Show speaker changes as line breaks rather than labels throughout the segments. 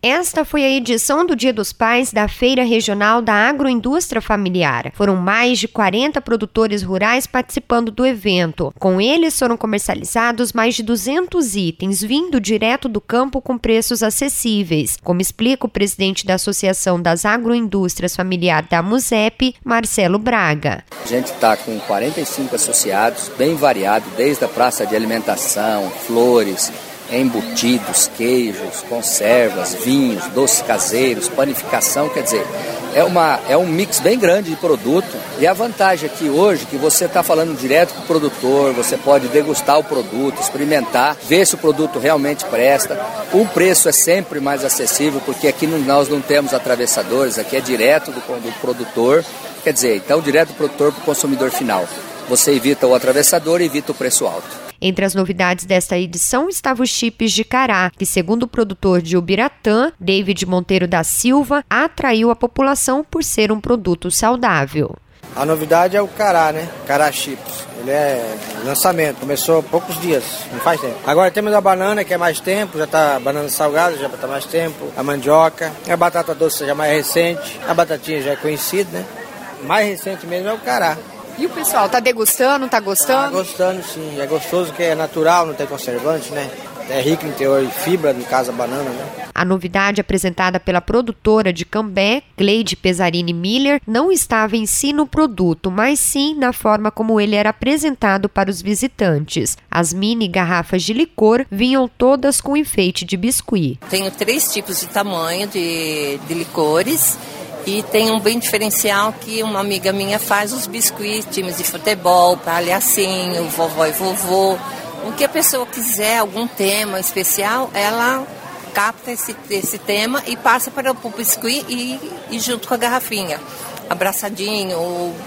Esta foi a edição do Dia dos Pais da Feira Regional da Agroindústria Familiar. Foram mais de 40 produtores rurais participando do evento. Com eles foram comercializados mais de 200 itens, vindo direto do campo com preços acessíveis, como explica o presidente da Associação das Agroindústrias Familiar da AMUSEP, Marcelo Braga.
A gente está com 45 associados, bem variado, desde a praça de alimentação, flores, embutidos, queijos, conservas, vinhos, doces caseiros, panificação, quer dizer, é um mix bem grande de produto. E a vantagem aqui hoje que você está falando direto com o produtor, você pode degustar o produto, experimentar, ver se o produto realmente presta. O preço é sempre mais acessível, porque aqui nós não temos atravessadores, aqui é direto do produtor, quer dizer, então direto do produtor para o consumidor final. Você evita o atravessador e evita o preço alto.
Entre as novidades desta edição estavam os chips de cará, que, segundo o produtor de Ubiratã, David Monteiro da Silva, atraiu a população por ser um produto saudável.
A novidade é o cará, né? Cará chips. Ele é lançamento, começou há poucos dias, não faz tempo. Agora temos a banana, que é mais tempo, já está banana salgada, já está mais tempo. A mandioca, a batata doce já mais recente, a batatinha já é conhecida, né? Mais recente mesmo é o cará.
E o pessoal tá degustando, tá gostando?
Tá gostando, sim. É gostoso que é natural, não tem conservante, né? É rico em teor de fibra, no caso a banana, né?
A novidade apresentada pela produtora de Cambé, Gleide Pesarini Miller, não estava em si no produto, mas sim na forma como ele era apresentado para os visitantes. As mini garrafas de licor vinham todas com enfeite de biscuit.
Tenho 3 tipos de tamanho de licores. E tem um bem diferencial que uma amiga minha faz os biscuits, times de futebol, palhacinho, vovó e vovô. O que a pessoa quiser, algum tema especial, ela capta esse tema e passa para o biscuit e junto com a garrafinha. Abraçadinho,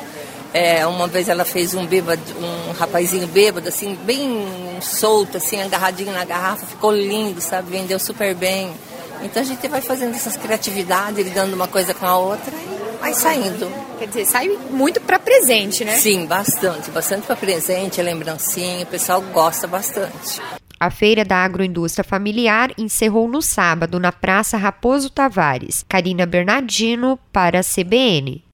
uma vez ela fez um rapazinho bêbado, assim, bem solto, assim, agarradinho na garrafa, ficou lindo, sabe? Vendeu super bem. Então a gente vai fazendo essas criatividades, ligando uma coisa com a outra e vai saindo.
Quer dizer, sai muito para presente, né?
Sim, bastante para presente, é lembrancinha, o pessoal gosta bastante.
A Feira da Agroindústria Familiar encerrou no sábado na Praça Raposo Tavares. Karina Bernardino para a CBN.